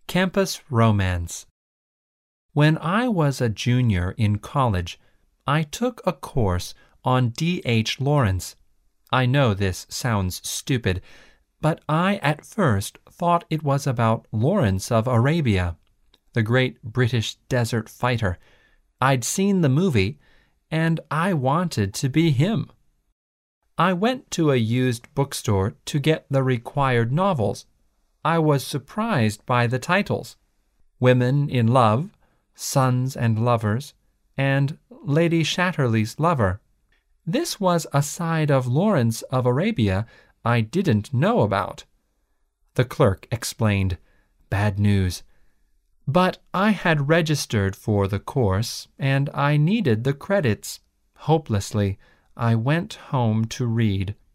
Campus Romance. When I was a junior in college, I took a course on D.H. Lawrence. I know this sounds stupid, but I at first thought it was about Lawrence of Arabia, the great British desert fighter. I'd seen the movie, and I wanted to be him. I went to a used bookstore to get the required novels. I was surprised by the titles: Women in Love, Sons and Lovers, and Lady Chatterley's Lover. This was a side of Lawrence of Arabia I didn't know about. The clerk explained. Bad news. But I had registered for the course, and I needed the credits. Hopelessly, I went home to read.